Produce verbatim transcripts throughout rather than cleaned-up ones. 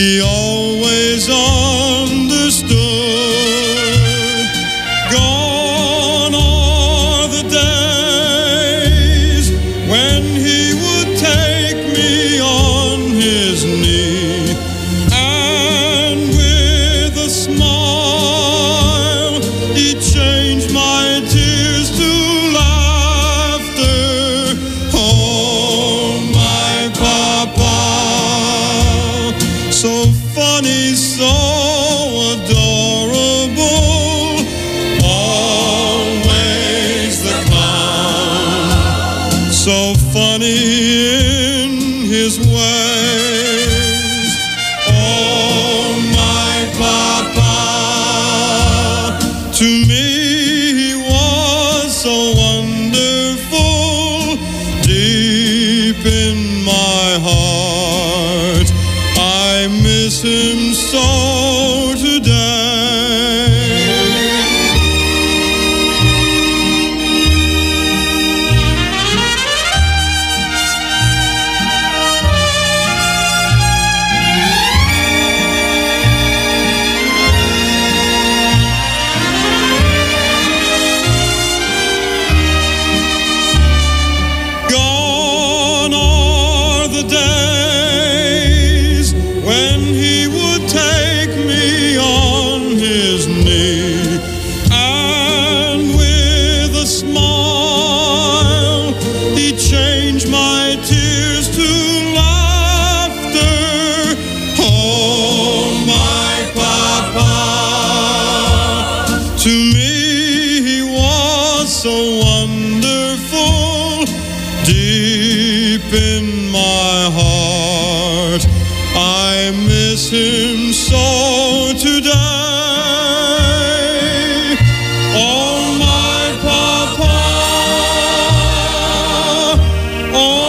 he always understood. Gone are the days when he would take me on his knee, and with a smile he changed my tears to laughter. Oh, my papa, so funny, so adorable, always the clown, so funny in his ways. Oh, my papa, to me he was so wonderful, deep in my heart I miss him so today. Gone are the days when he would take me on his knee, and with a smile he changed my tears to laughter. Oh, my papa, to me he was so wonderful, deep in my heart I miss him so today. Oh, my papa, oh,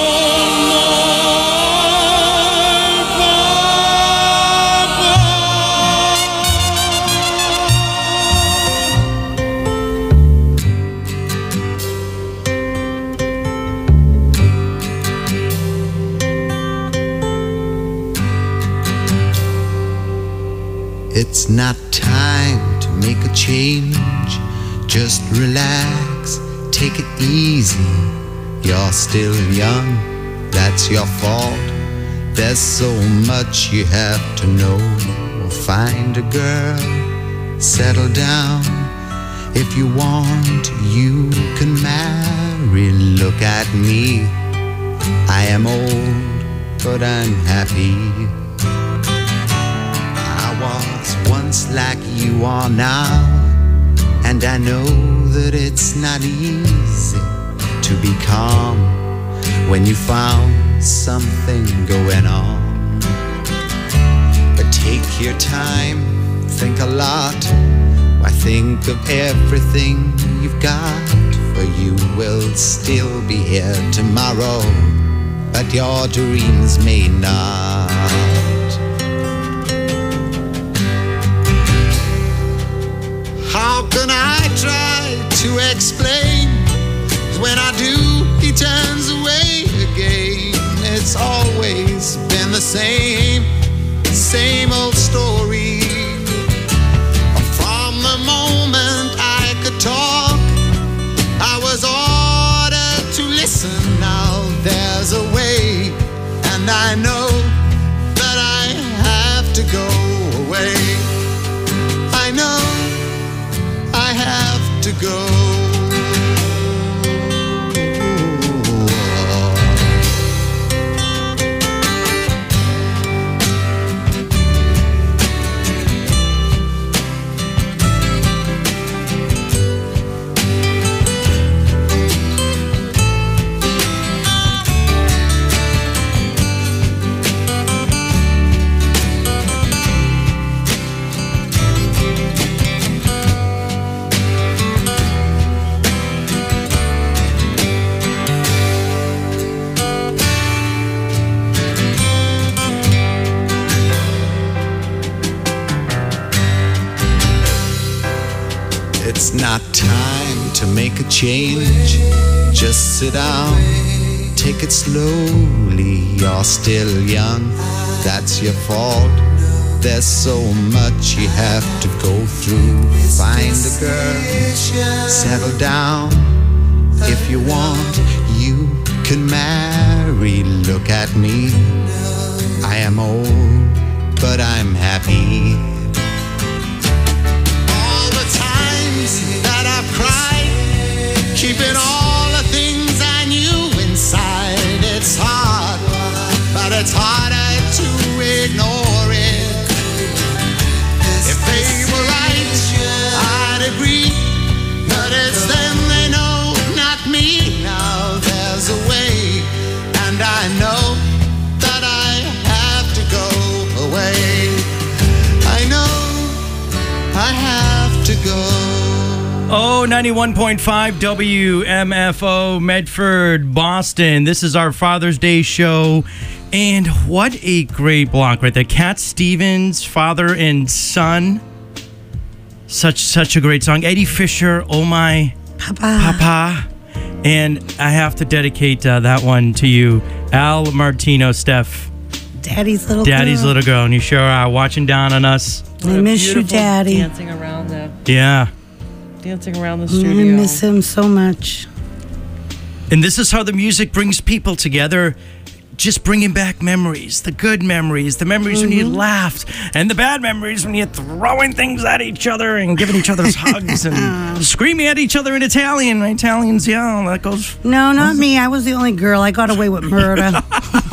It's not time to make a change. Just relax, take it easy. You're still young, that's your fault. There's so much you have to know. Find a girl, settle down. If you want, you can marry. Look at me, I am old, but I'm happy. I was once like you are now, and I know that it's not easy to be calm when you found something going on. But take your time, think a lot. Why, think of everything you've got, for you will still be here tomorrow, but your dreams may not. How can I try to explain? When I do, he turns away again. It's always been the same, same old story. From the moment I could talk, I was ordered to listen. Now there's a way, and I know that I have to go away. I know I have to go. It's not time to make a change. Just sit down, take it slowly. You're still young, that's your fault. There's so much you have to go through. Find a girl, settle down. If you want, you can marry. Look at me, I am old, but I'm happy. All the times that I've cried, keeping all the things I knew inside. It's hard, but it's harder to ignore it. If they were right, I'd agree, but it's them they know, not me. Now there's a way, and I know that I have to go away. I know I have to go. Oh, ninety-one point five W M F O, Medford, Boston. This is our Father's Day show. And what a great block right there. Cat Stevens, father and son. Such such a great song. Eddie Fisher, Oh My Papa. Papa. And I have to dedicate uh, that one to you, Al Martino, Steph. Daddy's little Daddy's girl. little girl. And you sure are watching down on us. I miss you, Daddy. Dancing around the Yeah. dancing around the I studio. miss him so much. And this is how the music brings people together. Just bringing back memories, the good memories, the memories mm-hmm. when you laughed, and the bad memories when you're throwing things at each other and giving each other's hugs and screaming at each other in Italian. Italians, yeah, that goes. No, not me. I was the only girl. I got away with murder.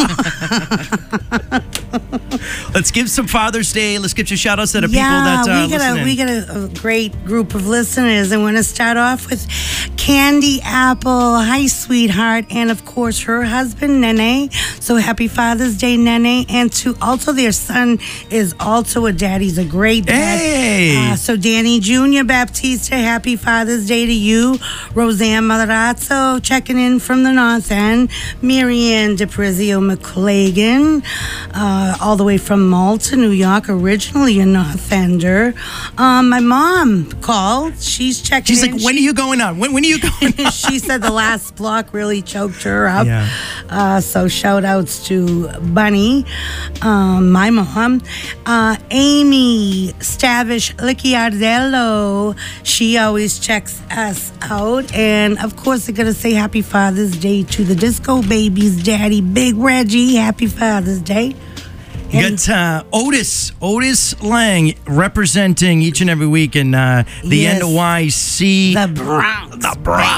Let's give some Father's Day. Let's give some shout outs to the yeah, people that uh, we got listening. a we got a, a great group of listeners. I want to start off with Candy Apple. Hi, sweetheart, and of course her husband Nene. So happy Father's Day, Nene, and to also their son is also a dad. He's a great dad. Hey. Uh, so Danny Junior Baptista, happy Father's Day to you. Roseanne Matarazzo checking in from the North End. Marianne DePrizio McClagan, uh, all the way from Malta, New York, originally a North Ender. Um, my mom called. She's checking She's in. like, when are you going on? When, when are you going on? She said the last block really choked her up. Yeah. Uh, so shout outs to Bunny, um, my mom. Uh, Amy Stavish Licciardello. She always checks us out. And of course, I gotta say happy Father's Day to the Disco Babies daddy, Big Reggie. Happy Father's Day. You got uh, Otis, Otis Lang representing each and every week in uh, the Yes. N Y C. The Bronx. The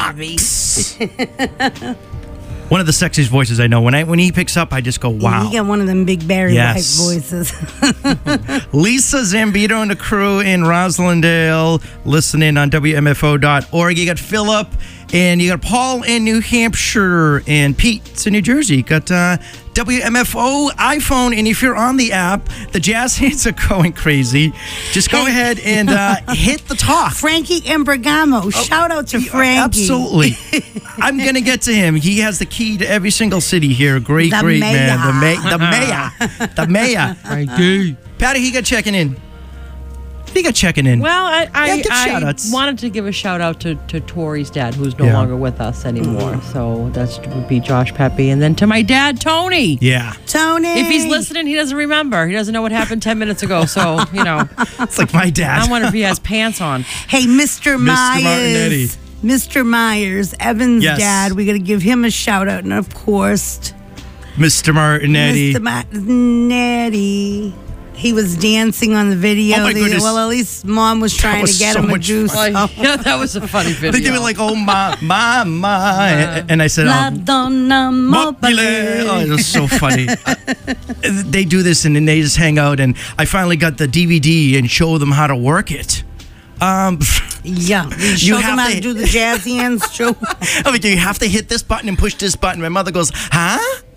Bronx. One of the sexiest voices I know. When I when he picks up, I just go, wow. You got one of them big Barry Yes. White voices. Lisa Zambito and the crew in Roslindale listening on W M F O dot org. You got Philip, and you got Paul in New Hampshire, and Pete's in New Jersey. You got uh, W M F O iPhone, and if you're on the app, the jazz hands are going crazy. Just go Hey. ahead and uh, hit the talk. Frankie Imbragamo. Shout out to Frankie. Absolutely. I'm going to get to him. He has the key to every single city here. Great, The great mayor. man. The, ma- the mayor. The mayor. I Patty, he got checking in. He got checking in. Well, I, I, Yeah, give I shout-outs. wanted to give a shout out to, to Tori's dad, who's no Yeah. longer with us anymore. So that would be Josh Pepe. And then to my dad, Tony. Yeah. Tony. If he's listening, he doesn't remember. He doesn't know what happened ten minutes ago. So, you know, It's like my dad. I wonder if he has pants on. Hey, Mister Myers. Martinetti. Mister Myers, Evan's Yes. dad. We got to give him a shout out. And of course, Mister Martinetti. Mister Martinetti. He was dancing on the video. Oh, my The- goodness. well, at least mom was trying was to get so him a much juice. fun. Well, yeah, that was a funny video. They did it like, oh, my, my, my. And, and I said, La oh, donna mobile. mobile. Oh, it was so funny. They do this and then they just hang out. And I finally got the D V D and show them how to work it. Um, Yeah, we You showed have him how to- to do the jazz hands too. I mean, you have to hit this button and push this button. My mother goes, huh?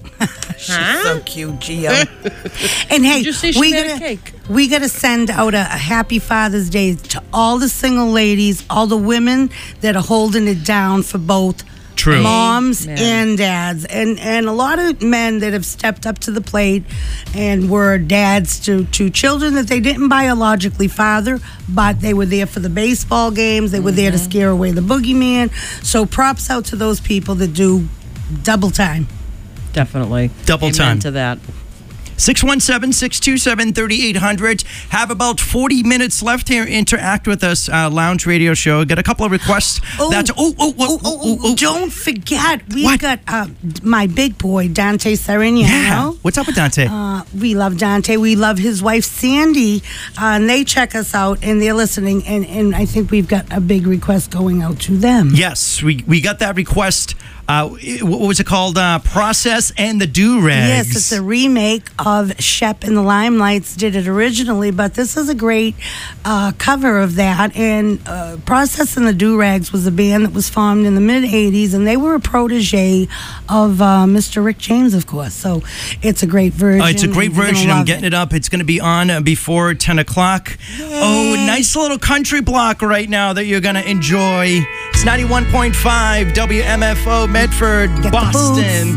So cute, Gio. And hey, Did you see she we made a gotta cake? we gotta send out a, a happy Father's Day to all the single ladies, all the women that are holding it down for both True. moms Amen. and dads, and and a lot of men that have stepped up to the plate and were dads to to children that they didn't biologically father, but they were there for the baseball games. They were there to scare away the boogeyman. So props out to those people that do double time. Definitely. Double Amen time. to that. six one seven, six two seven, three eight zero zero. Have about forty minutes left here. Interact with us. Uh, Lounge Radio Show. Got a couple of requests. Oh, That's, oh, oh, oh, oh, oh, oh, oh. Don't forget, we've What? got uh, my big boy, Dante Sarignano. Yeah. What's up with Dante? Uh, we love Dante. We love his wife, Sandy. Uh, and they check us out, and they're listening. And, and I think we've got a big request going out to them. Yes, we, we got that request. Uh, what was it called? Uh, Process and the Do-Rags. Yes, it's a remake of Shep and the Limelights did it originally, but this is a great uh, cover of that. And uh, Process and the Do-Rags was a band that was formed in the mid-eighties, and they were a protege of uh, Mister Rick James, of course. So it's a great version. Oh, it's a great and you're gonna version. I'm love getting it. up. It's going to be on uh, before ten o'clock. Oh, nice little country block right now that you're going to enjoy. It's ninety-one point five W M F O, Medford, Get the Boston.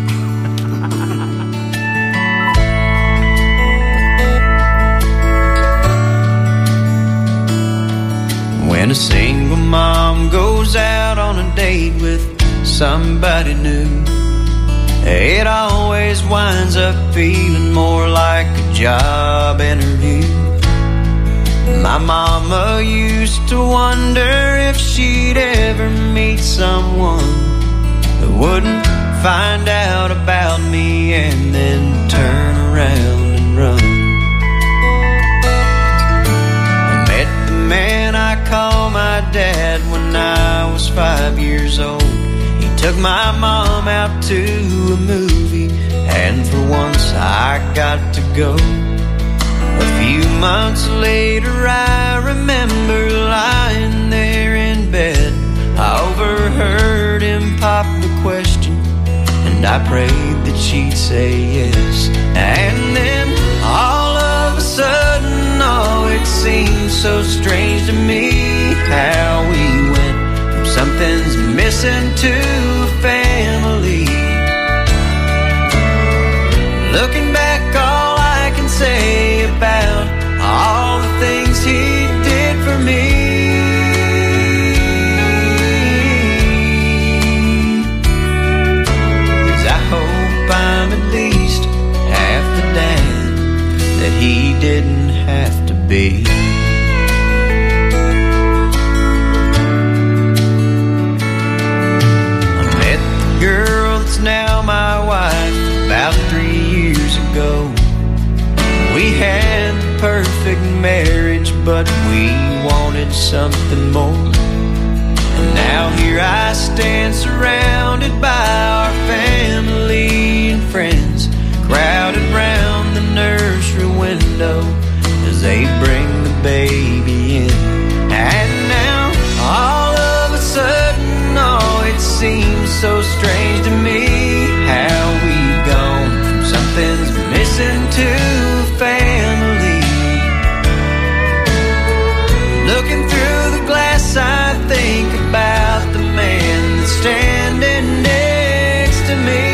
When a single mom goes out on a date with somebody new, it always winds up feeling more like a job interview. My mama used to wonder if she'd ever meet someone that wouldn't find out about me and then turn around and run. I met the man I call my dad when I was five years old. He took my mom out to a movie, and for once I got to go. A few months later I remember lying there in bed. I overheard him pop the question, and I prayed that she'd say yes. And then all of a sudden, oh, it seemed so strange to me how we went from something's missing to a family. Looking back, all I can say about all the things he did for me, I'm at least half the dad that he didn't have to be. I met the girl that's now my wife about three years ago. We had the perfect marriage, but we wanted something more. And now here I stand surrounded by our family and friends, crowded round the nursery window as they bring the baby in. And now all of a sudden, oh, it seems so strange to me how we've gone from something's missing to a family. Looking through the glass, I think about the man that's standing next to me.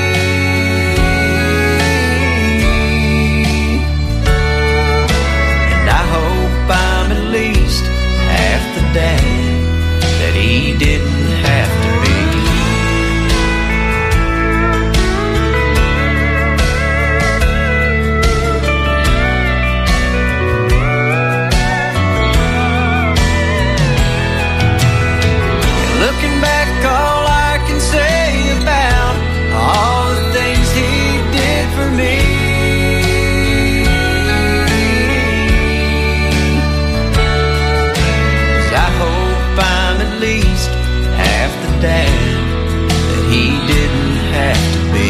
And I hope I'm at least half the dad that he didn't have to be. Looking back, all I can say about all the things he did for me is I hope I'm at least half the dad that he didn't have to be.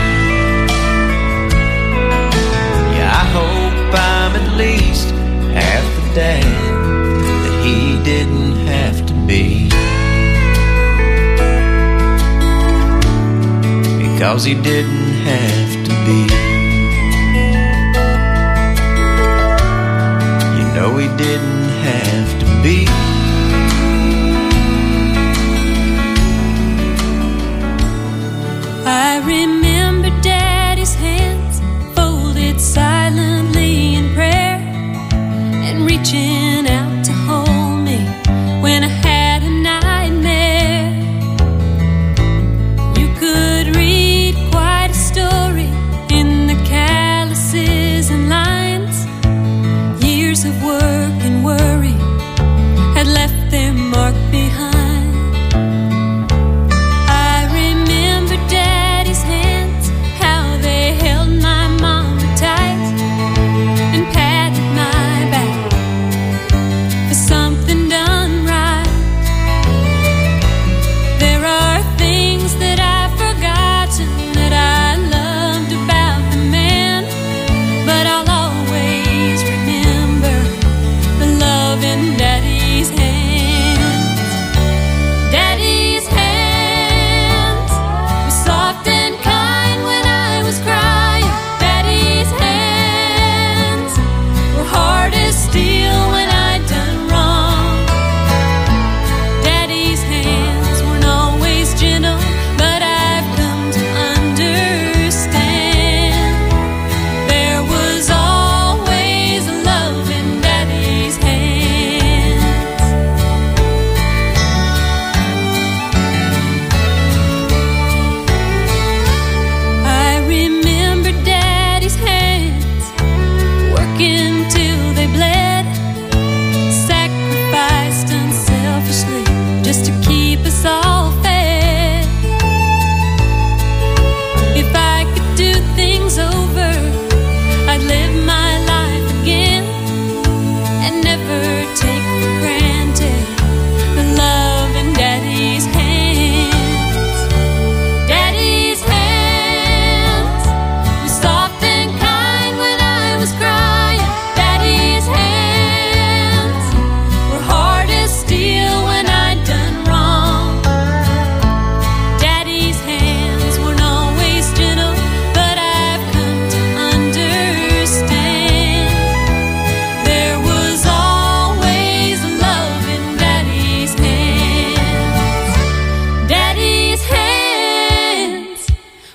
Yeah, I hope I'm at least half the dad that he didn't have to be. Because he didn't have to be. You know he didn't have to be. I remember Daddy's hands folded silently in prayer and reaching out to hold me when I had a nightmare. You could read quite a story in the calluses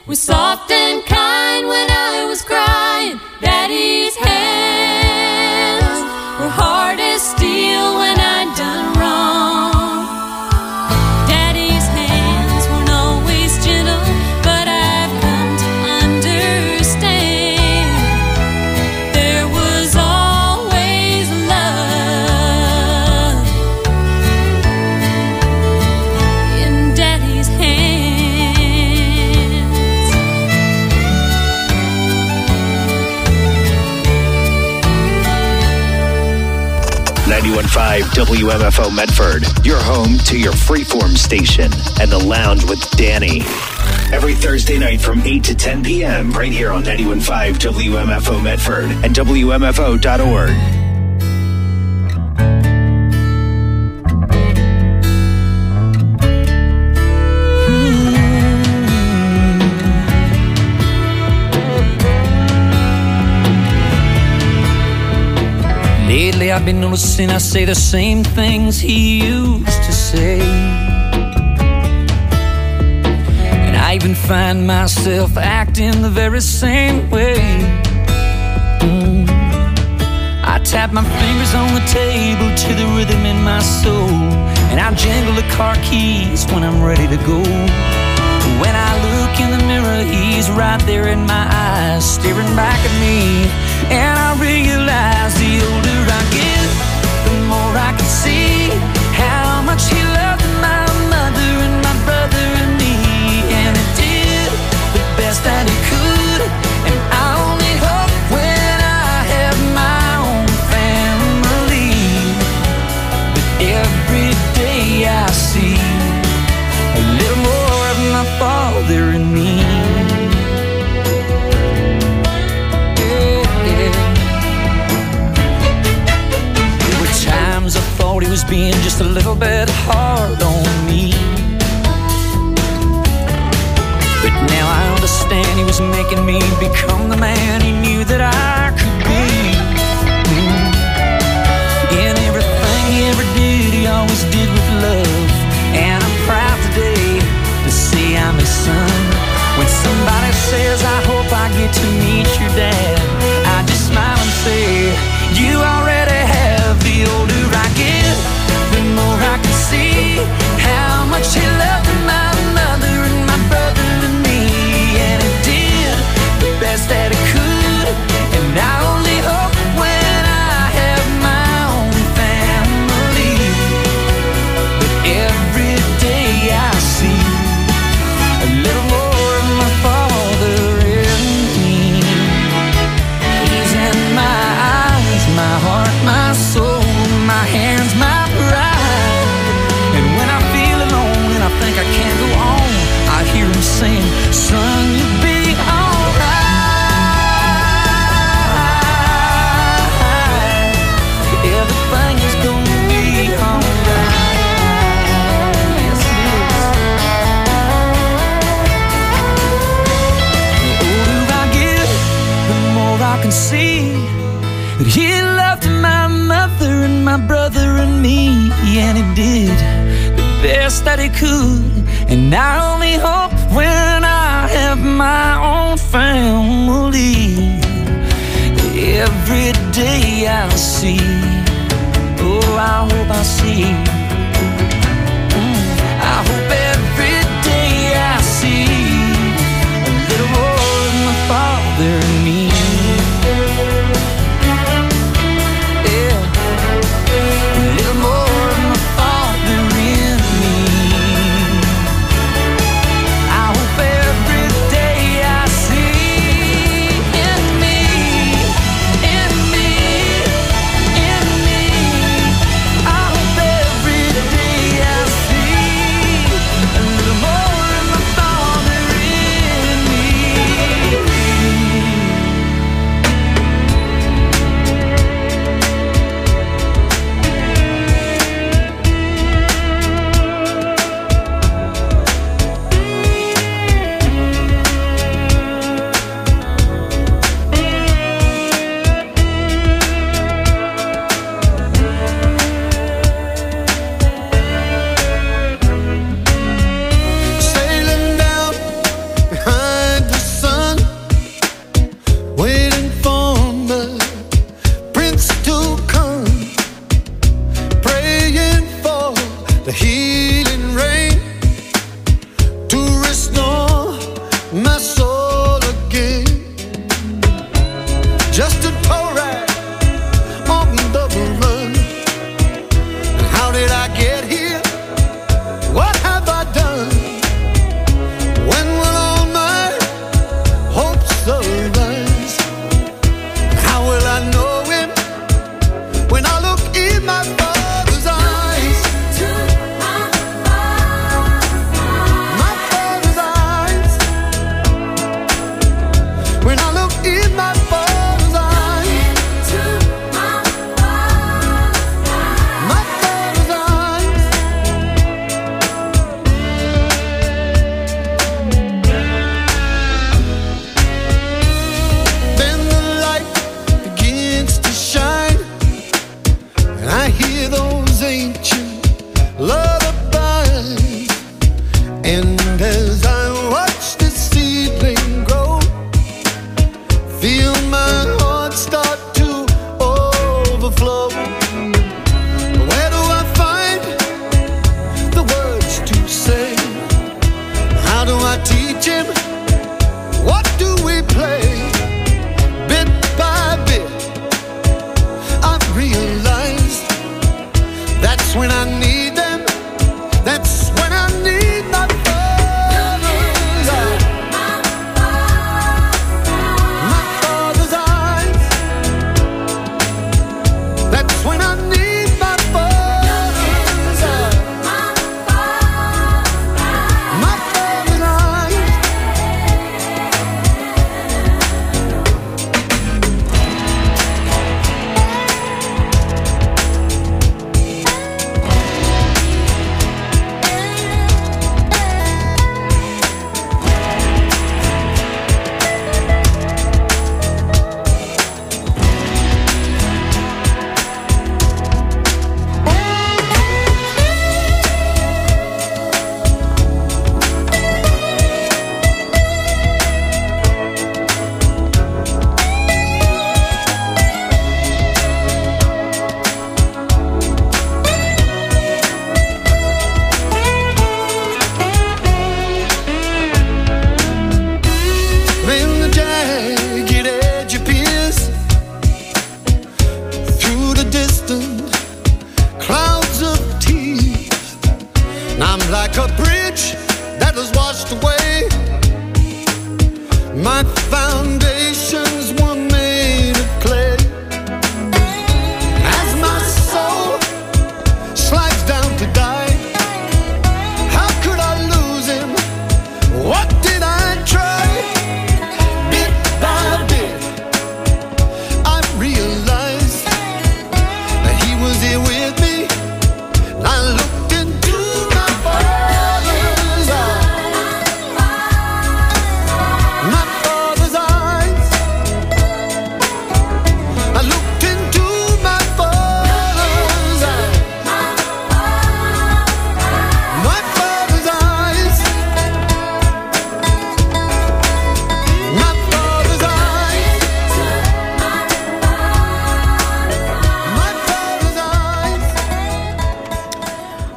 was soft and kind when I was crying. Daddy's hands were hard as steel when I'd done wrong. Daddy's hands weren't always gentle, but I've come to understand there was always love in Daddy's hands. ninety-one point five W M F O Medford, your home to your freeform station and the lounge with Danny. Every Thursday night from eight to ten p.m. right here on ninety-one point five W M F O Medford and W M F O dot org. Lately I've been noticing I say the same things he used to say, and I even find myself acting the very same way. mm. I tap my fingers on the table to the rhythm in my soul, and I jingle the car keys when I'm ready to go. When I look in the mirror, he's right there in my eyes, staring back at me. And I realize the older I get, the more I can see how much he loved my mother and my brother and me. And he did the best that he could, and I only hope when I have my own family that every day I see a little more of my father and me. I thought he was being just a little bit hard on me, but now I understand he was making me become the man he knew that I could be. mm. In everything he ever did, he always did with love, and I'm proud today to say I'm his son. When somebody says I hope I get to meet your dad, I just smile and say you already have. The older I get, the more I can see how much he loved my mother and my brother and me. And he did the best that he could, and I only hope when I have my own family that every day I see a little more of my father in me. He's in my eyes, my heart, my soul, my hands, my pride. And when I feel alone and I think I can't go on, I hear him saying, son, you'll be alright. Everything is gonna be alright. Yes, it is. The older I get, the more I can see that he loved my mother and my brother and me, and he did the best that he could. And I only hope when I have my own family, every day I'll see, oh, I hope I see, mm, I hope every day I see a little more of my father and me. Every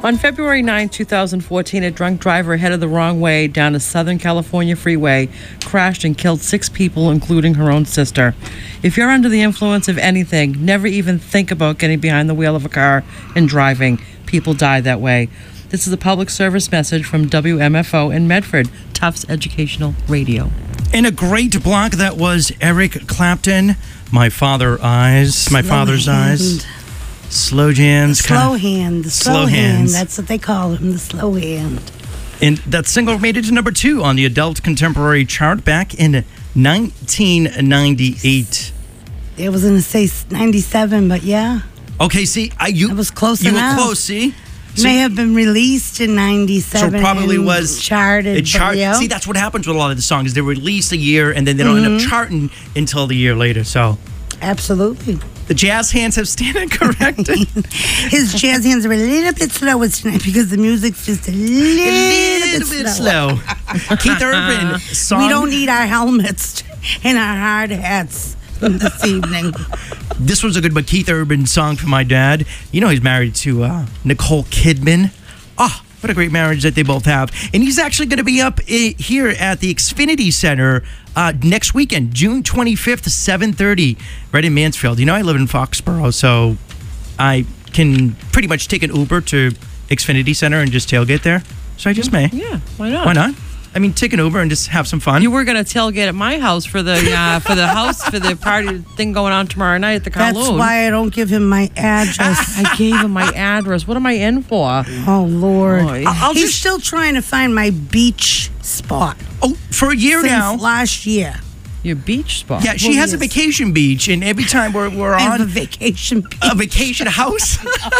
On February ninth, twenty fourteen, a drunk driver headed the wrong way down a Southern California freeway, crashed and killed six people, including her own sister. If you're under the influence of anything, never even think about getting behind the wheel of a car and driving. People die that way. This is a public service message from W M F O in Medford, Tufts Educational Radio. In a great block, that was Eric Clapton, My Father Eyes, My Slow Father's hand. Eyes. Slow jams. Slow kinda- hand. The slow, slow hand. hands. That's what they call him, the slow hand. And that single made it to number two on the adult contemporary chart back in nineteen ninety-eight. It was going to say ninety-seven, but yeah. Okay, see, I you It was close You enough. were close, see? See? May have been released in So ninety-seven. it probably and was charted. It chart, but yeah. See, that's what happens with a lot of the songs. They release a year and then they don't end up charting until the year later. So Absolutely. the jazz hands have stand corrected. His jazz hands are a little bit slower tonight because the music's just a little, a little bit, bit slow. slow. Keith Urban song. We don't need our helmets and our hard hats this evening. This was a good but Keith Urban song for my dad. You know he's married to uh, Nicole Kidman. Ah, what a great marriage that they both have. And he's actually going to be up i- here at the Xfinity Center uh, next weekend, June twenty-fifth, seven thirty, right in Mansfield. You know I live in Foxborough, so I can pretty much take an Uber to Xfinity Center and just tailgate there. So I just may. Yeah, why not? Why not? I mean, take an Uber and just have some fun. You were going to tailgate at my house for the uh, for the house for the party thing going on tomorrow night at the Kowloon. That's why I don't give him my address. I gave him my address. What am I in for? Oh, Lord. Boy. I'll He's just- still trying to find my beach spot Oh, for a year since now. last year. Your beach spot. Yeah, she Well, has a yes. vacation beach, and every time we're, we're I have a on vacation beach. a vacation house.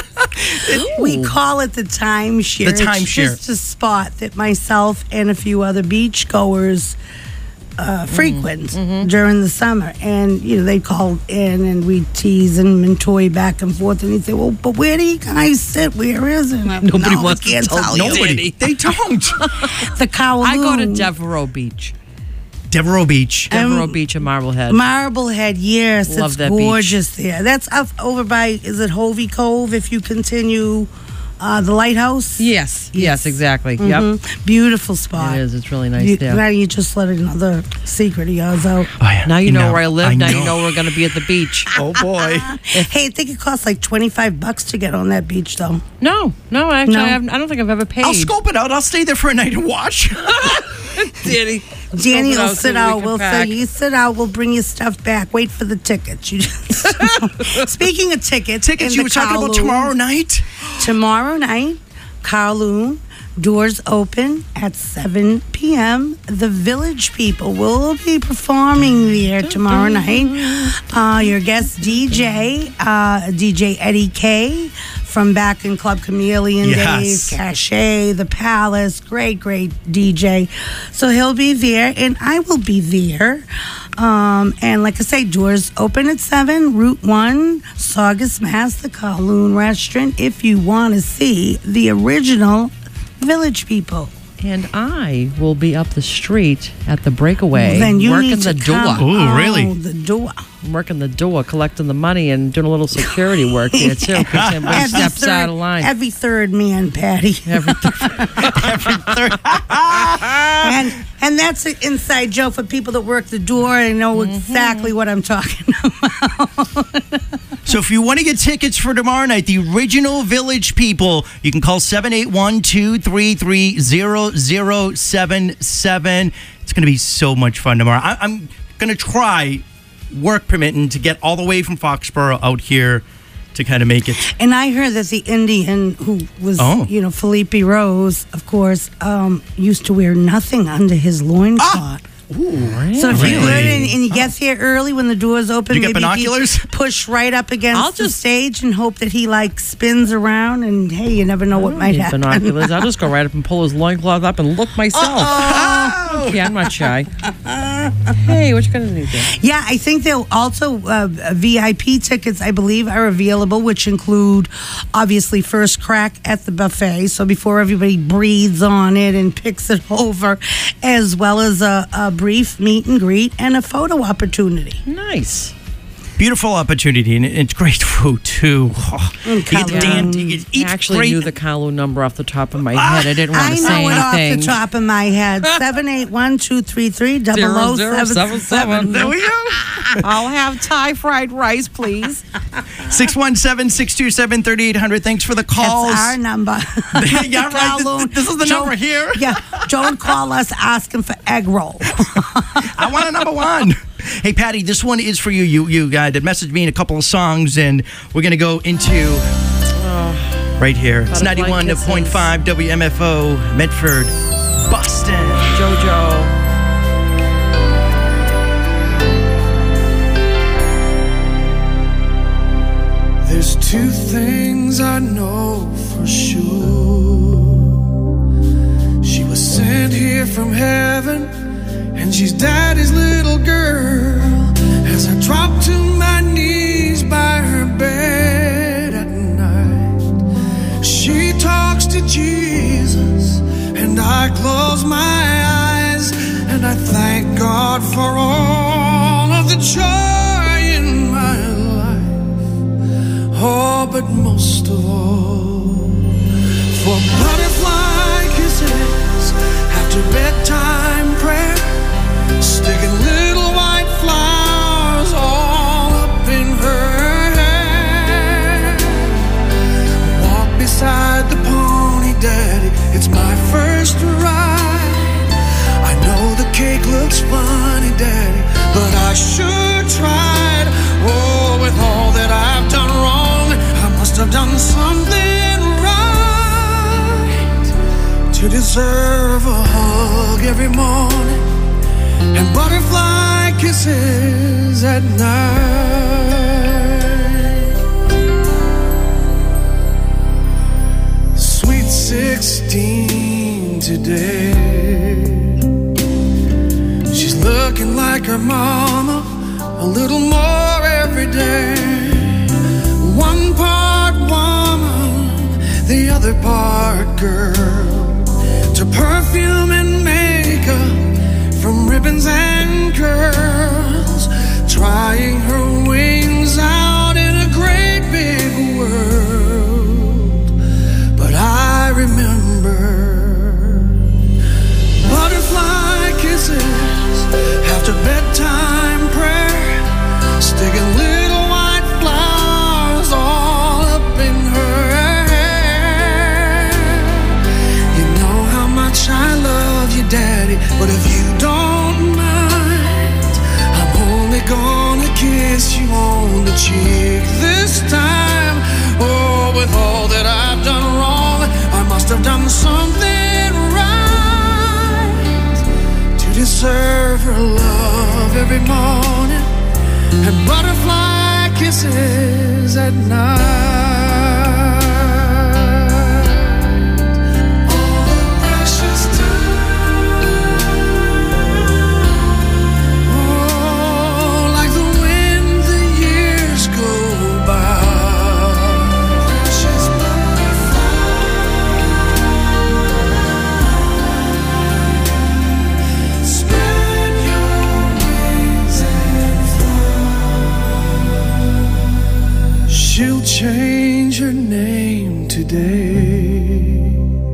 We call it the timeshare. The It's timeshare. just a spot that myself and a few other beach goers uh, frequent Mm-hmm. during the summer. And, you know, they call in and we tease him and toy back and forth. And he'd say, well, but where do you guys sit? Where is it? Nobody no, I wants to can't tell tell you. Nobody. They don't. The Kowloon. I go to Devereaux Beach. Devereaux Beach. Devereaux Um, Beach in Marblehead. Marblehead, yes, Love it's that beach. gorgeous there. That's up over by, is it Hovey Cove? If you continue uh, the lighthouse. yes, yes, exactly. Yep. Mhm. Beautiful spot. It is. It's really nice You, there. now you just let another secret of yours out. Oh, yeah. Now you know, where I live. I now you know we're going to be at the beach. Oh boy. Hey, I think it costs like twenty-five bucks to get on that beach, though. No, no, actually, No. I, haven't, I don't think I've ever paid. I'll scope it out. I'll stay there for a night and watch. Danny. Danny Scope it will out so sit we out. can We'll pack. say, you sit out. We'll bring your stuff back. Wait for the tickets. You just Speaking of tickets, Tickets in you the were talking about Kowloon- tomorrow night? Tomorrow night, Kowloon, doors open at seven p.m. The Village People will be performing there tomorrow night. Uh, your guest D J, uh, D J Eddie K from back in Club Chameleon Yes. days, Cache, The Palace, great, great D J. So he'll be there, and I will be there. Um, and like I say, doors open at seven, Route one, Saugus, Mass, the Kowloon Restaurant, if you want to see the original Village People. And I will be up the street at the Breakaway, Then you working need the to door. come. Ooh, really? Oh, the door. I'm working the door, collecting the money, and doing a little security work there too. Because everybody Every steps third, out of line. every third man, Patty. Every and and that's an inside joke for people that work the door and know Mm-hmm. exactly what I'm talking about. So if you want to get tickets for tomorrow night, the original Village People, you can call seven eight one, two three three, zero zero seven seven. It's going to be so much fun tomorrow. I, I'm going to try, work permitting, to get all the way from Foxborough out here to kind of make it. And I heard that the Indian who was, Oh. you know, Felipe Rose, of course, um, used to wear nothing under his loincloth. Ooh, So if you Really? good and, and you get there early when the doors open, You get maybe if binoculars? you push right up against I'll the just- stage and hope that he like spins around. And hey, you never know what might Need happen. binoculars. I'll just go right up and pull his loincloth up and look myself. Yeah, I'm not shy. Hey, what you gonna do there? Yeah, I think they'll also uh, V I P tickets, I believe, are available, which include obviously first crack at the buffet. So before everybody breathes on it and picks it over, as well as a, a brief meet and greet and a photo opportunity. Nice. beautiful opportunity, and it's great food too. Oh, you get Kalu. Dan- you get- I eat actually great. knew the Kalu number off the top of my head. I didn't want I to know say it off anything. the top of my head. seven eight one two three three double Zero, oh zero, seven seven, seven. seven. There we go. I'll have Thai fried rice, please. six one seven, six two seven, three eight zero zero. Thanks for the calls. That's our number. Yeah, right. Kowloon. This, this is the Don't- number here. Yeah, don't call us asking for egg roll. I want a number one. Hey, Patty, this one is for you. You you uh, that messaged me in a couple of songs, and we're going to go into right here. It's Butterfly ninety-one point five W M F O, Medford, Boston. Jojo. There's two things I know for sure. She was sent here from heaven, and she's daddy's little girl. As I drop to my knees by her bed at night, she talks to Jesus, and I close my eyes, and I thank God for all of the joy in my life. Oh, but most of all, for butterfly kisses after bedtime prayer, sticking little white flowers all up in her hair. Walk beside the pony, daddy, it's my first ride. I know the cake looks funny, daddy, but I sure tried. Oh, with all that I've done wrong, I must have done something right to deserve a hug every morning and butterfly kisses at night. Sweet sixteen today, she's looking like her mama a little more every day. One part woman, the other part girl, to perfume and makeup, from ribbons and curls, trying her wings out in a great big world. But I remember butterfly kisses after bedtime prayer, sticking little white flowers all up in her hair. You know how much I love you, daddy, but if you don't mind, I'm only gonna kiss you on the cheek this time. Oh, with all that I've done wrong, I must have done something right to deserve her love every morning and butterfly kisses at night. All the precious time, oh, like the wind the years go by. Precious butterfly, spread your wings and fly. She'll change her name today.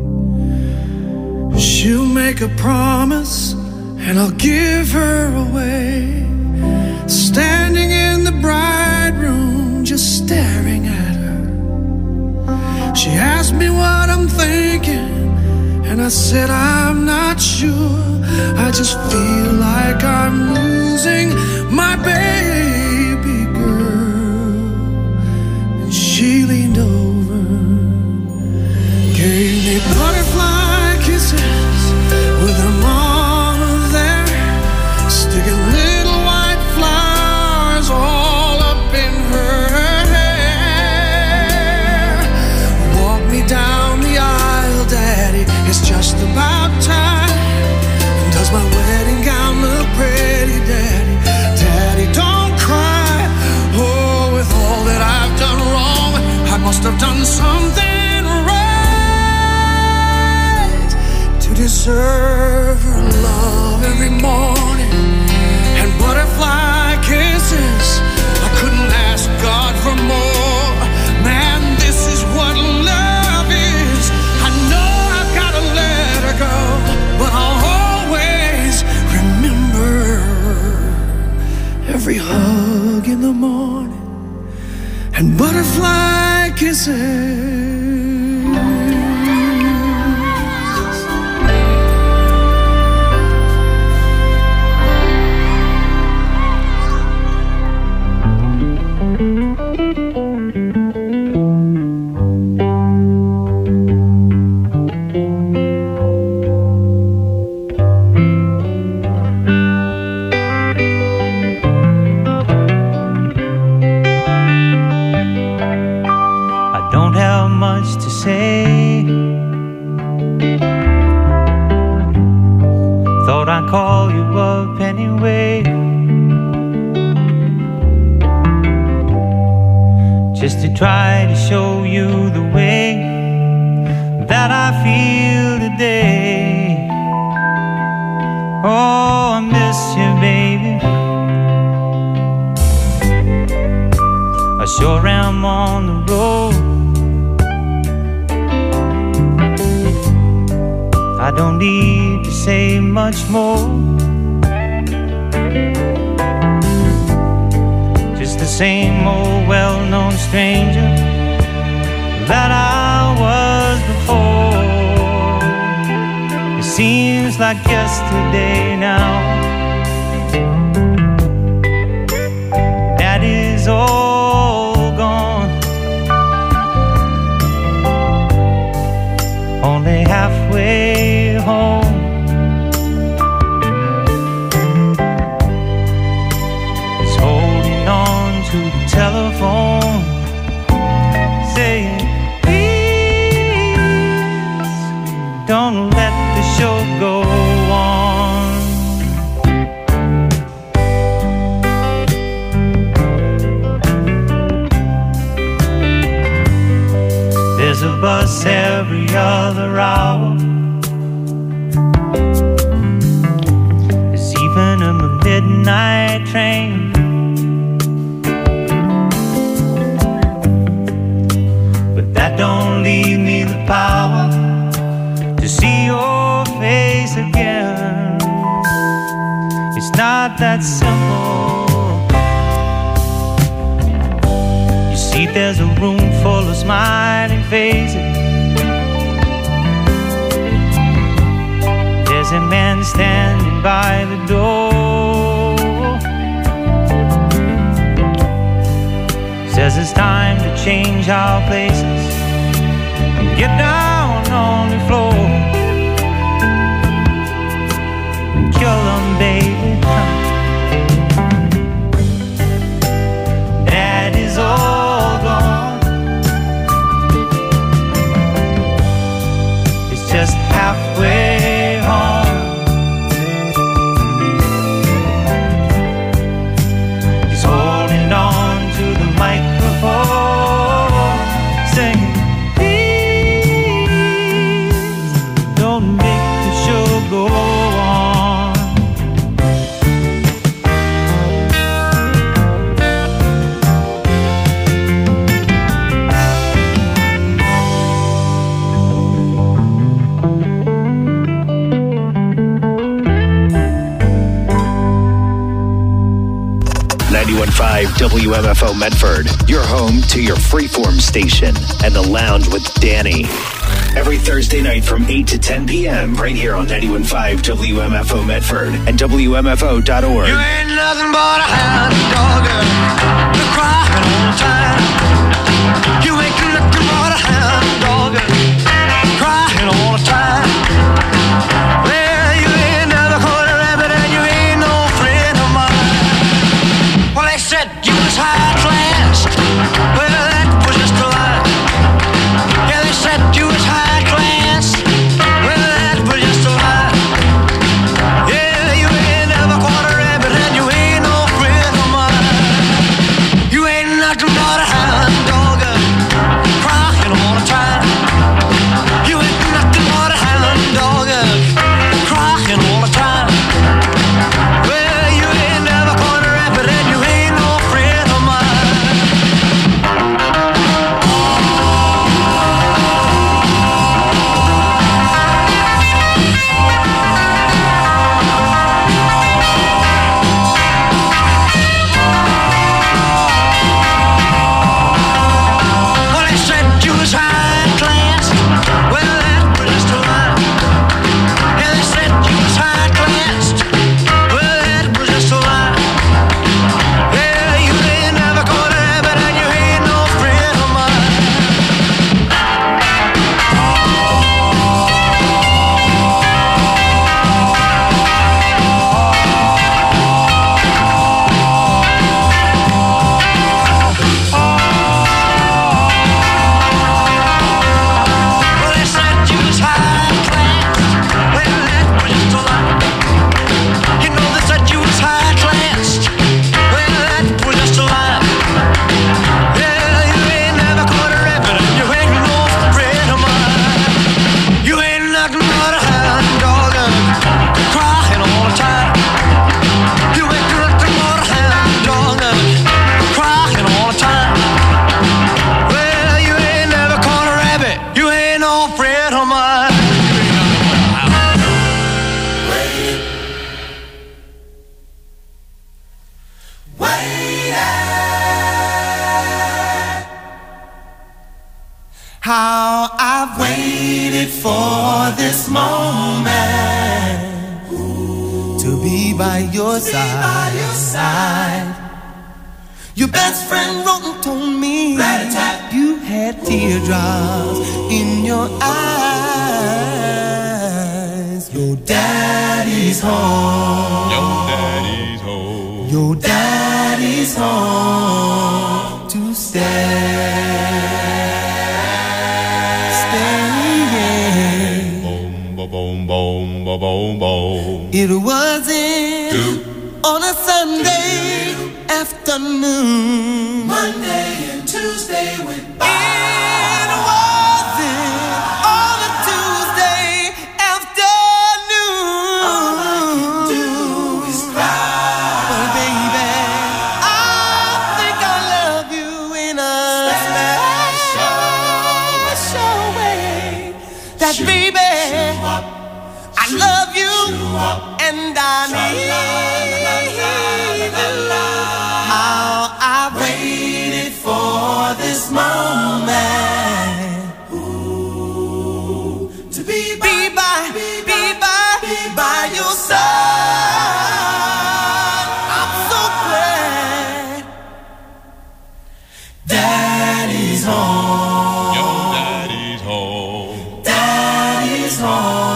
She'll make a promise, and I'll give her away. Standing in the bride room, just staring at her, she asked me what I'm thinking, and I said I'm not sure. I just feel like I'm losing my baby girl. And she leaned over, gave me butterfly kisses with her mama there, sticking little white flowers all up in her hair. Walk me down the aisle, daddy, it's just about time. Does my wedding gown look pretty, daddy? Daddy, don't cry. Oh, with all that I've done wrong, I must have done something right to deserve her love every morning and butterfly kisses. I couldn't every hug in the morning, and butterfly kisses. To say, thought I'd call you up anyway, just to try to show you the way that I feel today. Oh, I miss you, baby. I sure am on the road. I don't need to say much more, just the same old well-known stranger that I was before. It seems like yesterday now. That is all gone, only halfway home. Is holding on to the telephone, saying, please don't let the show go on. There's a bus every other hour. There's even a midnight train. But that don't leave me the power to see your face again. It's not that simple. You see, there's a room full of smiling faces. There's a man standing by the door. Says it's time to change our places and get down on the floor and kill them, baby. That is all gone. It's just halfway home. He's holding on to the microphone, saying, please don't make the show go on. ninety-one point five W M F O Medford, your home to your freeform station and the lounge with Danny. Every Thursday night from eight to ten p.m. right here on ninety-one point five W M F O Medford and W M F O dot org. You ain't nothing but a hound dog, you're crying all the time. You ain't nothing but a hound dog, crying all the time. Well, you ain't never caught a rabbit and you ain't no friend of mine. Well, they said you was high class. Well, that was just a lie. Yeah, they said you was high class. Well, that was just a lie. Yeah, you ain't never caught a rabbit and you ain't no friend of mine. this moment to be by your side. Your side. Your best friend wrote and told me that you had teardrops in your eyes. Your daddy's home. Your daddy's home. Your daddy's home to stay. Boom, boom, boom, boom, boom. It wasn't on a Sunday afternoon. Monday and Tuesday went by. It wasn't on a Tuesday afternoon. All I can do is cry. But baby, I think I love you in a special way. That baby, I love you and I need how I waited for this moment. Ooh, to be by, be by, be by, be by your side. I'm so glad Daddy's home. Your daddy's home. Daddy's home.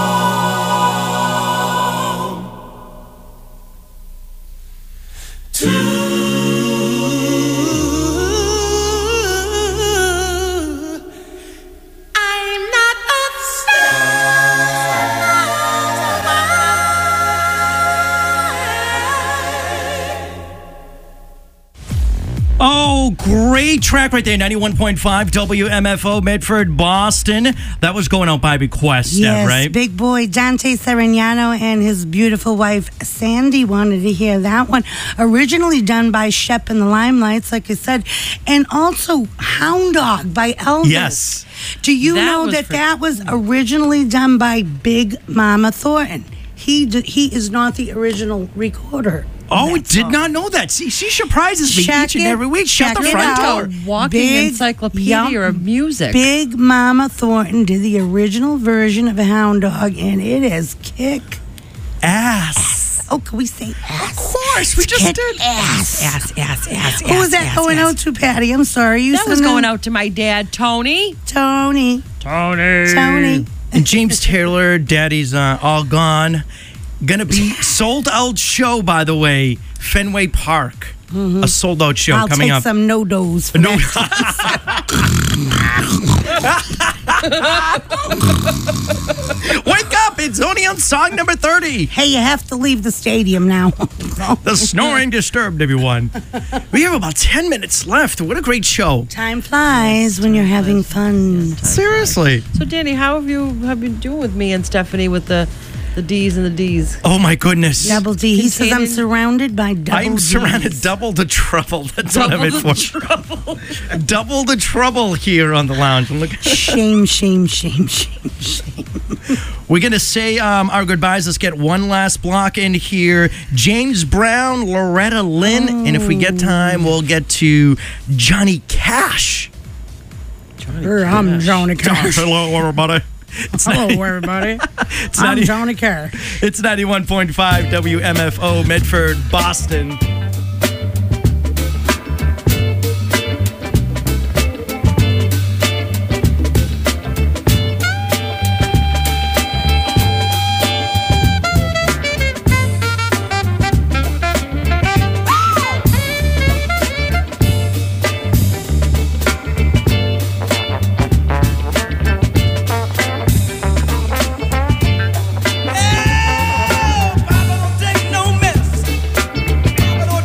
Oh, great track right there. ninety-one point five W M F O, Medford, Boston. That was going out by request, Yes, Steph, right? big boy Dante Serignano and his beautiful wife Sandy wanted to hear that one. Originally done by Shep and the Limelights, like I said, and also Hound Dog by Elvis. Yes. Do you That know was that for- that was originally done by Big Mama Thornton? He d- he is not the original recorder. Oh, did not know that. See, she surprises me Check each and it- every week. Shut check the it front out. door. A walking Big- encyclopedia yup. of music. Big Mama Thornton did the original version of a Hound Dog, and it is kick Ass. Oh, can we say ass? Of course, we just Kick did. ass. Ass, ass, ass, Who was that going out to, Patty? I'm sorry. You That was said going out to my dad, Tony. Tony. Tony. Tony. And James Taylor, Daddy's uh, all gone. Gonna be sold out show, by the way. Fenway Park. A sold out show I'll coming take up. some no dos. For No. Wake up! It's only on song number thirty. Hey, you have to leave the stadium now. The snoring disturbed everyone. We have about ten minutes left. What a great show. Time flies when you're having fun. Seriously. So, Danny, how have you have been doing with me and Stephanie with the the D's and the D's? Oh my goodness. Double D. He says I'm Containing- surrounded by double I'm Ds. surrounded double the trouble. That's what I'm Double in the for. Trouble. Double the trouble here on the lounge. And look, Shame, shame, shame, shame, shame. we're gonna say um, our goodbyes. Let's get one last block in here. James Brown, Loretta Lynn, and if we get time, we'll get to Johnny Cash. Er, I'm Johnny Cash. Hello, everybody. It's Hello, ninety everybody. It's I'm ninety Johnny Cash. It's ninety-one point five W M F O, Medford, Boston. Papa don't take no mess. Papa don't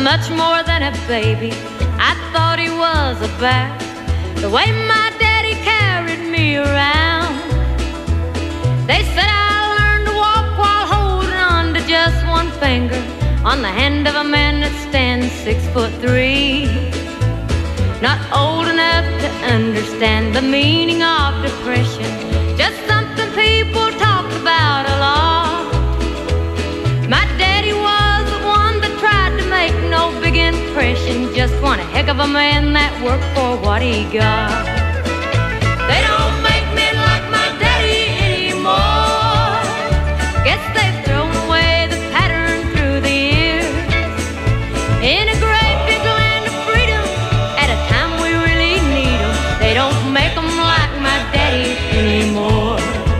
much more than a baby. I thought he was a bear, the way my daddy carried me around. They said I learned to walk while holding on to just one finger on the hand of a man that stands six foot three. Not old enough to understand the meaning of depression, just something people talk about a lot. My daddy was the one that tried to make no big impression, just one heck of a man that worked for what he got. They don't make men like my daddy anymore. Guess they've thrown away the pattern through the years. In a great big land of freedom, at a time we really need them, they don't make them like my daddy anymore.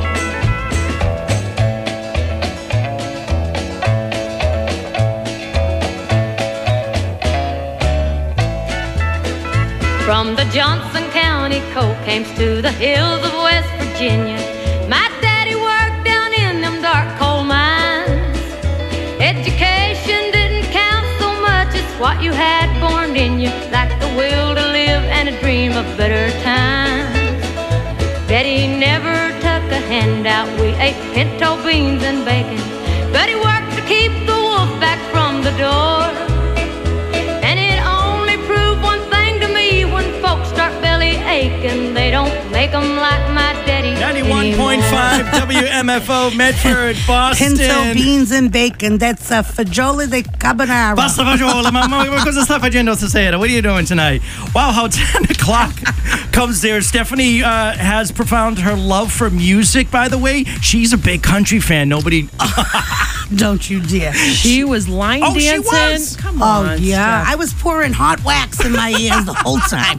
From the Johnson County coal camps to the hills of West Virginia, my daddy worked down in them dark coal mines. Education didn't count so much as what you had born in you, like the will to live and a dream of better times. Daddy never took a handout, we ate pinto beans and bacon, but he worked to keep the wolf back from the door. And it only proved one thing to me: when folks start belly aching, they don't make them like my daddy ninety-one point five W M F O Medford, Boston. Pinto beans and bacon. That's a fagioli de carbonara. Basta fagioli, mamma. Cosa sta facendo stasera? What are you doing tonight? Wow, how ten o'clock comes there. Stephanie uh, has profound her love for music, by the way. She's a big country fan. Nobody... Don't you dare. She was line Oh, dancing. she was? Come Oh, on. yeah. Steph. I was pouring hot wax in my ears the whole time.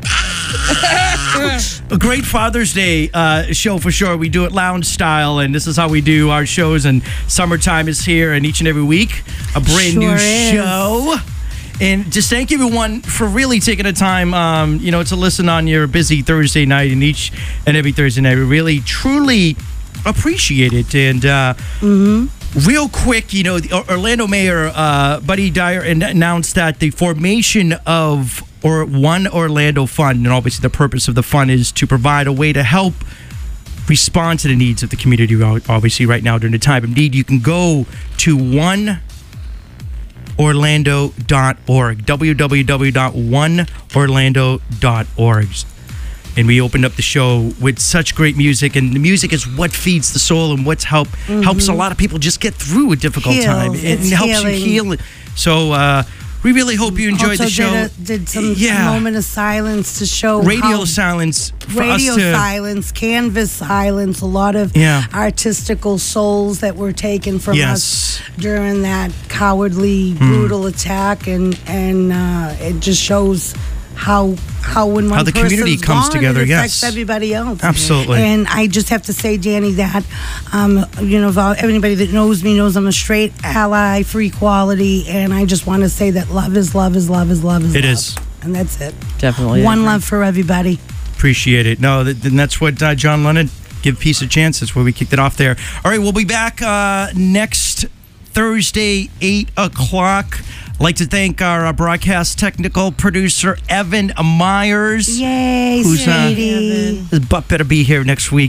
A great Father's Day uh, show for sure. We do it lounge style, and this is how we do our shows. And summertime is here, and each and every week, a brand Sure new is. show. And just thank everyone for really taking the time, um, you know, to listen on your busy Thursday night, and each and every Thursday night. We really, truly appreciate it. And uh, real quick, you know, the Orlando Mayor uh, Buddy Dyer an- announced that the formation of or One Orlando Fund, and obviously the purpose of the fund is to provide a way to help respond to the needs of the community, obviously right now during the time of need. You can go to one orlando dot org, w w w dot one orlando dot org. And we opened up the show with such great music, and the music is what feeds the soul and what's help Mhm. helps a lot of people just get through a difficult Heals. time. It It's helps healing. you heal. So uh, we really hope you enjoyed also the show. Did, a, did some Yeah. moment of silence to show Radio how silence for radio us to silence, canvas silence, a lot of Yeah. artistical souls that were taken from Yes. us during that cowardly, Mm. brutal attack, and and uh, it just shows how how when one How the community person's comes gone, together, it affects yes. everybody else. Absolutely. And I just have to say, Danny, that um, you know, if all- anybody that knows me knows I'm a straight ally for equality, and I just want to say that love is love is love is love is It love. is. And that's it. Definitely. One love for everybody. Appreciate it. No, th- and that's what uh, John Lennon, Give Peace a Chance. That's where we kicked it off there. All right, we'll be back uh, next Thursday, eight o'clock. I'd like to thank our uh, broadcast technical producer, Evan Myers. Yay, who's, uh, sweetie. His butt better be here next week.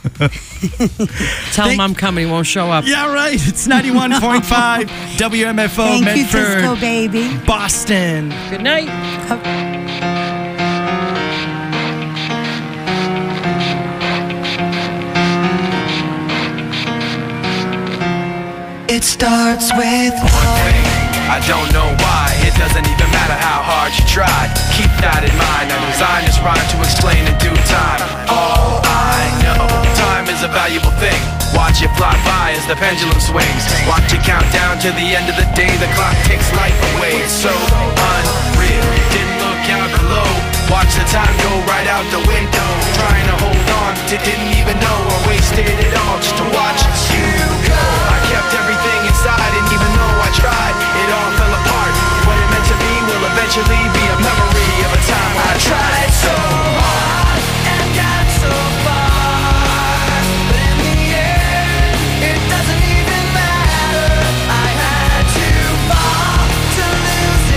Tell him I'm coming. He won't show up. Yeah, right. It's ninety-one point five W M F O Thank you, Medford, Disco Baby. Boston. Good night. It starts with one thing. I don't know why. It doesn't even matter how hard you try. Keep that in mind. I designed this rhyme to explain in due time. All I know, time is a valuable thing. Watch it fly by as the pendulum swings. Watch it count down to the end of the day. The clock takes life away. It's so unreal. Didn't look out below. Watch the time go right out the window. Trying to hold on to didn't even know I wasted it all just to watch you go. I kept everything inside, and even though I tried, it all fell apart. What it meant to be will eventually be a memory of a time I tried so hard and got so far. But in the end, it doesn't even matter. I had to fall to lose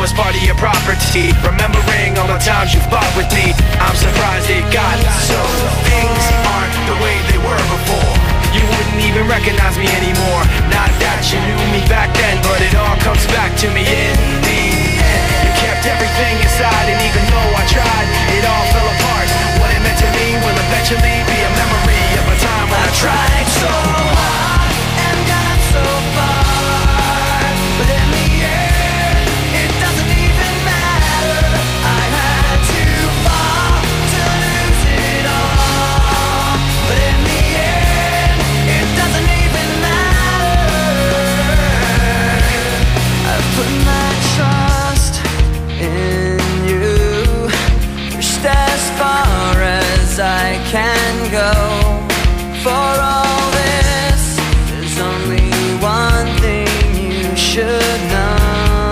was part of your property. Remembering all the times you fought with me, I'm surprised it got so. Things aren't the way they were before. You wouldn't even recognize me anymore. Not that you knew me back then, but it all comes back to me in the end. You kept everything inside, and even though I tried, it all fell apart. What it meant to me will eventually be a memory of a time when I tried so hard and got so far, but in the end, it doesn't even matter. I had to fall to lose it all, but in the end, it doesn't even matter. I've put my trust in you, pushed as far as I can go. For all this, there's only one thing you should know.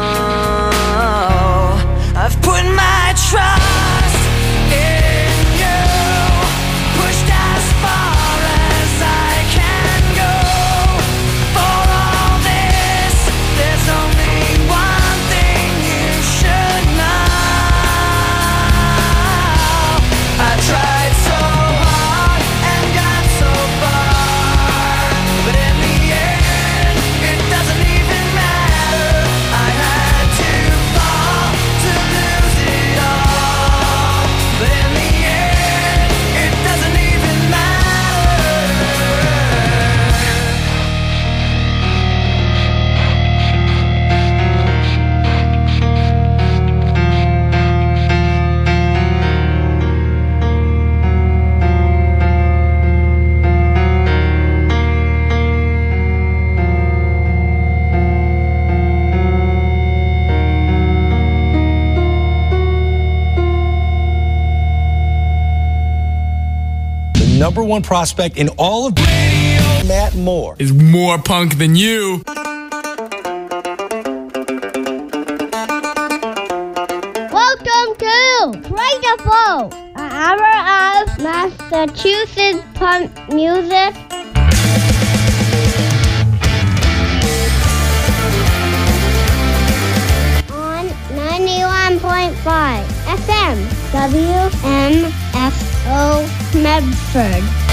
I've put my trust in you, pushed as far as I can go. For all this, there's only one thing you should know. I tried so hard and got so far, but in the end, it doesn't even matter. I had to fall to lose it all, but in the end, it doesn't even matter. The number one prospect in all of radio, Matt Moore, is more punk than you. Welcome to Playful, an hour of Massachusetts punk music. On ninety-one point five F M, W M F O Medford.